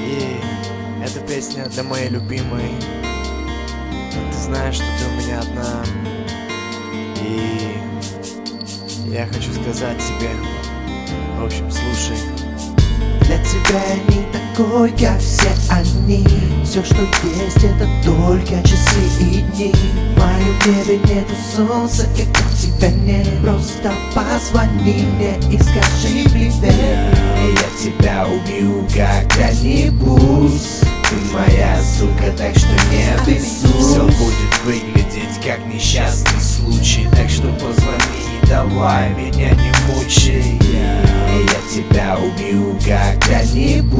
И эта песня для моей любимой. Ты знаешь, что ты у меня одна. И я хочу сказать тебе, в общем, слушай. Для тебя я не такой, как все они. Все, что есть, это только часы и дни. В моем небе нету солнца, когда тебя нет. Просто позвони мне и скажи привет. Я тебя убью когда-нибудь. Ты моя сука, так что не обессудь. Все будет выглядеть как несчастный случай, так что позвони и давай меня не мучай. Я тебя убью когда-нибудь.